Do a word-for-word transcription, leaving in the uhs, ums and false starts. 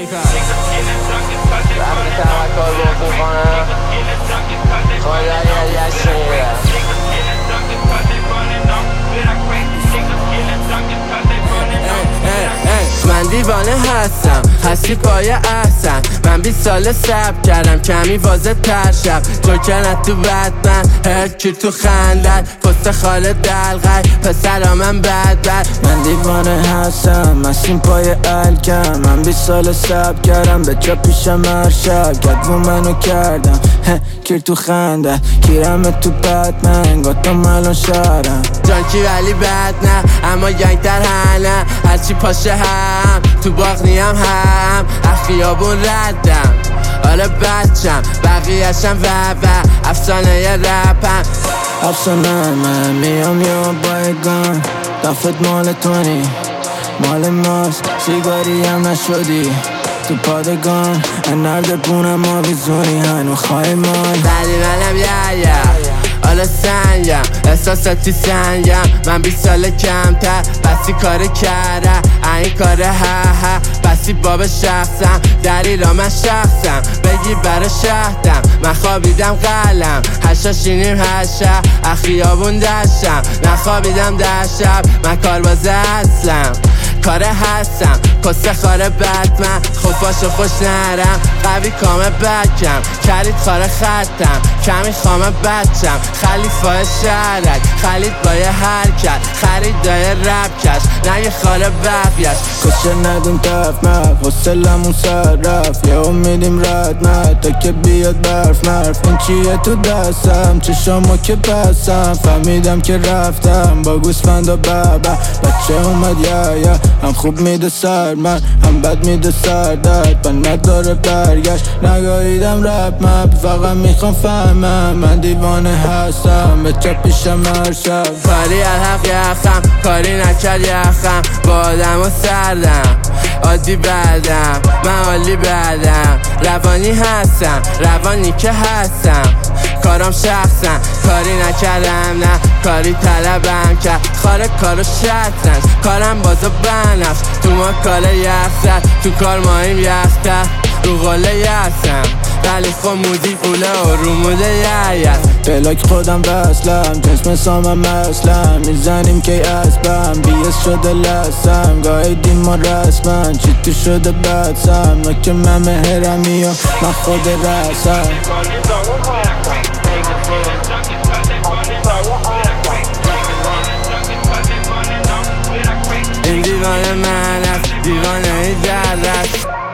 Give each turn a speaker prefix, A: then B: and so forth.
A: وقتی تفکر رفیقانه خدای یشیره من دیوانه هستم، هستی پای احسن. من بیست سال صبر کردم کمی وازه تر شب. جوکر تو بدمن هر کی تو خندد پست خاله دلغی پسرا من بد بد.
B: من دیوانه هستم، هستیم پای الکم. من بیست سال صبر کردم به چا پیشم هر شب. گدو منو کردم کیر تو خنده کیرم تو بدمن گاتم الان شهرم.
A: جانکی ولی بد نه اما گنگ تر هنه. هرچی پاشه هم تو باغ نیم هم از خیابون ردم. آره بچم بقیهشم و و افسانه ی رپم.
B: افسانه من میام یا بایگان دفت مال تونی مال ماست سیگاری هم نشدی تو پادگان انرده پونم آویزونی هنو خواهی مال
A: دلی منم یه یه حالا سنگم احساساتی سنگم. من بیست سال کمتر بسی کار کره این کار ها ها بسی باب شخصم دری را من شخصم بگی برا شهدم. من خوابیدم قلم هشتا شینیم هشتا اخیابون دشتم. نخوابیدم در شب من کارباز اصلم کاره هستم کسه خاره بدمن خوفاشو خوش نرم قوی کامه بکم کرید خاره خطم کمی خامه بچم خلیفه شهرک خلید با یه حرکت خرید دای رب کش نگه خاله بقیش
B: کشه ندون تف مف حسلمون سر رفت یه امیدیم رد مد تا که بیاد برف مرف. این چیه تو دستم چشامو که بستم فهمیدم که رفتم با گوسفند و بابا بچه اومد یه یه هم خوب میده سر من هم بد میده سر درد من نداره برگشت. نگاهیدم رپ مپ فقط میخوام فهمم من دیوانه هستم به چا پیشم هر شب.
A: کاری الحق یخم کاری نکرد یخم با آدم و سردم عادی بردم من عالی بردم روانی هستم روانی که هستم کارم شخصم کاری نکردم نه کاری طلبم کرد خاره کارو شرطن کارم بازو بنفس تو ما کاله یخزد تو کار ماهیم یخته رو غاله یخسم ولی خود مودی اوله و رو موده یه
B: بلاک خودم وصلم جسم سامم مسلم میزنیم که اسبم بیس شده لسم گاهیدیم ما رسمن چی تو شده بدسم نکه من مهرمی و من خود رسم.
A: این دیوانه من است دیوانه ای در